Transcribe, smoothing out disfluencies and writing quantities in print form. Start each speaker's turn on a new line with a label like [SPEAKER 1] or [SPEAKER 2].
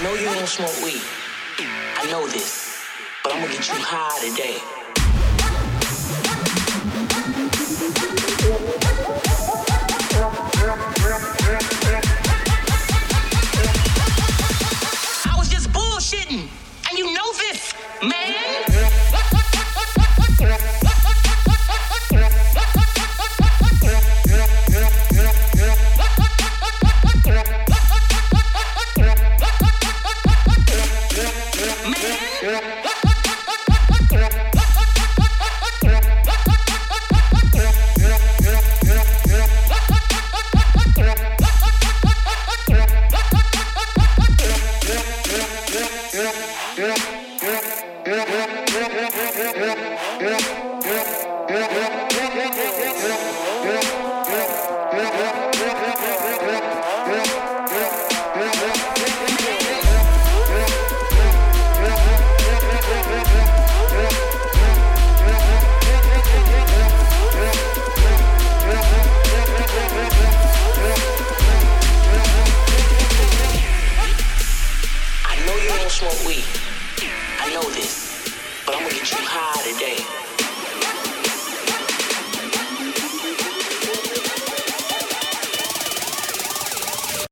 [SPEAKER 1] know you don't smoke weed. I know this, but I'm gonna get you high today.